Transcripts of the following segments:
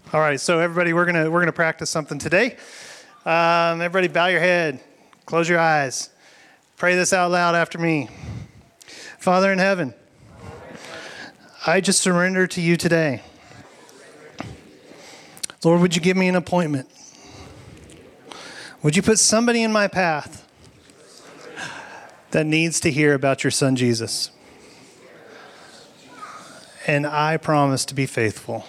All right, so everybody, we're gonna practice something today. Everybody, bow your head, close your eyes, pray this out loud after me. Father in heaven, I just surrender to you today. Lord, would you give me an appointment? Would you put somebody in my path that needs to hear about your son Jesus? And I promise to be faithful.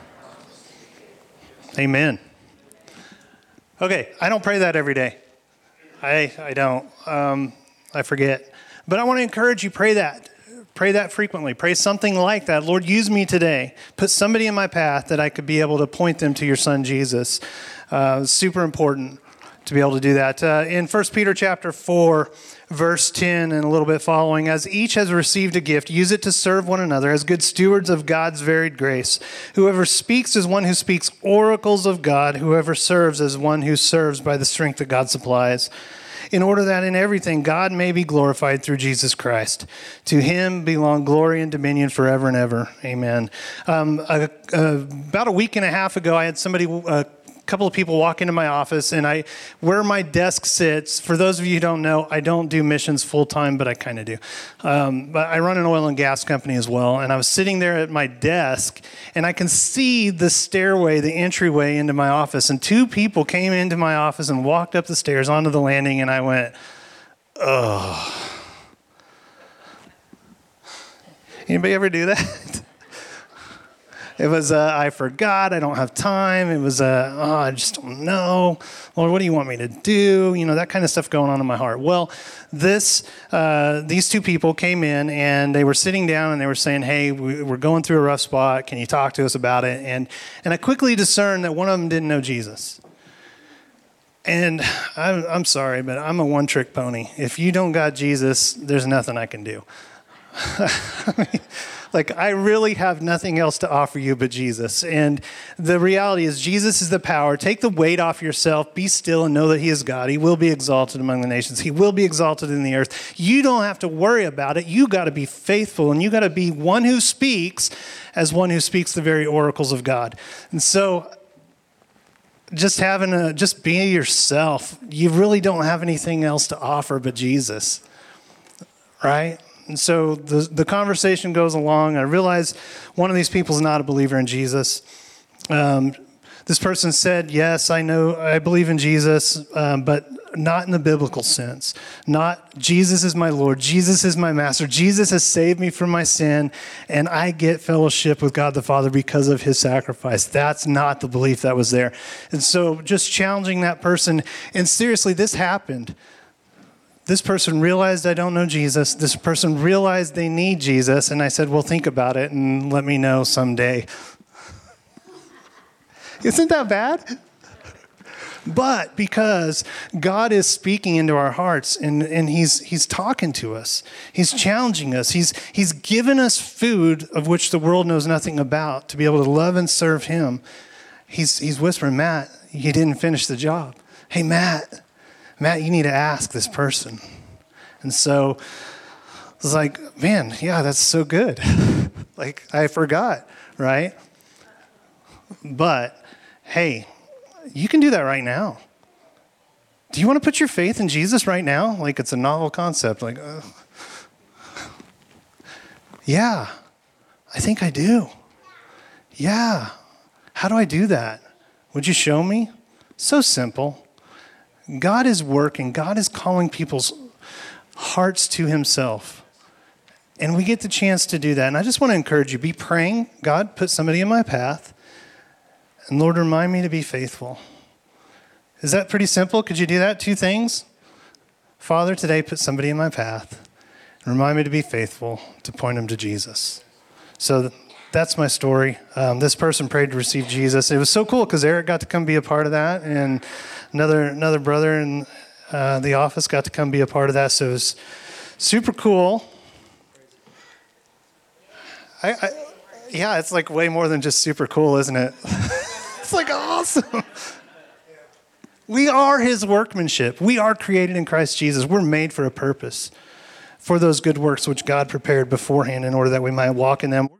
Amen. Okay, I don't pray that every day. I don't. I forget. But I want to encourage you, pray that. Pray that frequently. Pray something like that. Lord, use me today. Put somebody in my path that I could be able to point them to your son Jesus. Super important to be able to do that. In 1 Peter chapter 4, verse 10 and a little bit following, as each has received a gift, use it to serve one another as good stewards of God's varied grace. Whoever speaks is one who speaks oracles of God. Whoever serves is one who serves by the strength that God supplies, in order that in everything God may be glorified through Jesus Christ. To him belong glory and dominion forever and ever. Amen. About a week and a half ago, I had a couple of people walk into my office, and where my desk sits, for those of you who don't know, I don't do missions full time, but I kind of do. But I run an oil and gas company as well, and I was sitting there at my desk, and I can see the stairway, the entryway into my office, and two people came into my office and walked up the stairs onto the landing, and I went, oh. Anybody ever do that? It was, I forgot, I don't have time. It was, I just don't know. Lord, what do you want me to do? You know, that kind of stuff going on in my heart. Well, these two people came in, and they were sitting down, and they were saying, hey, we're going through a rough spot. Can you talk to us about it? And I quickly discerned that one of them didn't know Jesus. And I'm sorry, but I'm a one-trick pony. If you don't got Jesus, there's nothing I can do. I really have nothing else to offer you but Jesus. And the reality is Jesus is the power. Take the weight off yourself. Be still and know that he is God. He will be exalted among the nations. He will be exalted in the earth. You don't have to worry about it. You got to be faithful, and you got to be one who speaks as one who speaks the very oracles of God. And so just be yourself. You really don't have anything else to offer but Jesus, right? And so the conversation goes along. I realize one of these people is not a believer in Jesus. This person said, yes, I believe in Jesus, but not in the biblical sense. Not Jesus is my Lord, Jesus is my master, Jesus has saved me from my sin, and I get fellowship with God the Father because of his sacrifice. That's not the belief that was there. And so just challenging that person, and seriously, this happened. This person realized I don't know Jesus. This person realized they need Jesus. And I said, well, think about it and let me know someday. Isn't that bad? But because God is speaking into our hearts, and he's talking to us. He's challenging us. He's given us food of which the world knows nothing about to be able to love and serve him. He's whispering, Matt, you didn't finish the job. Hey, Matt, you need to ask this person. And so I was like, man, yeah, that's so good. I forgot, right? But, hey, you can do that right now. Do you want to put your faith in Jesus right now? It's a novel concept. Yeah, I think I do. Yeah. How do I do that? Would you show me? So simple. God is working. God is calling people's hearts to himself. And we get the chance to do that. And I just want to encourage you, be praying, God, put somebody in my path. And Lord, remind me to be faithful. Is that pretty simple? Could you do that? Two things. Father, today put somebody in my path. And remind me to be faithful, to point them to Jesus. So that's my story. This person prayed to receive Jesus. It was so cool because Eric got to come be a part of that, and another brother in the office got to come be a part of that. So it was super cool. Yeah, it's way more than just super cool, isn't it? It's awesome. We are his workmanship. We are created in Christ Jesus. We're made for a purpose, for those good works which God prepared beforehand in order that we might walk in them.